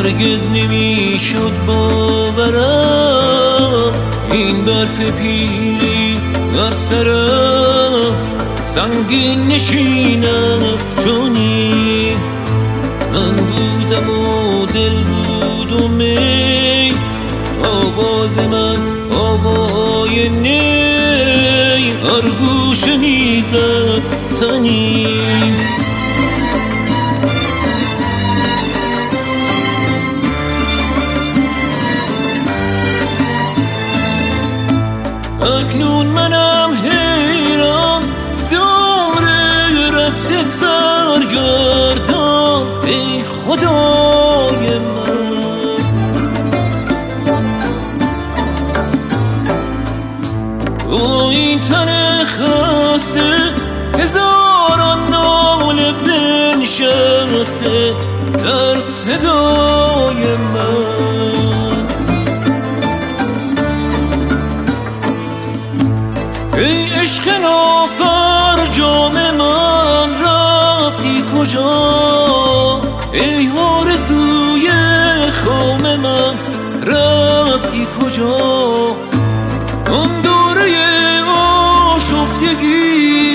هرگز نمیشد باورم این برف پیری بر سرم سنگین نشینم چونی من بودم و دل بود و می آواز من آوای نی هر گوشه میزد تنی اکنون منم حیران زمره رفته سرگردان ای خدای من با این تن خسته هزاران ناله بنشسته در صدای من ای عشق نافر جام من رفتی کجا ای آرزوی خام من رفتی کجا اون دوره آشفتگی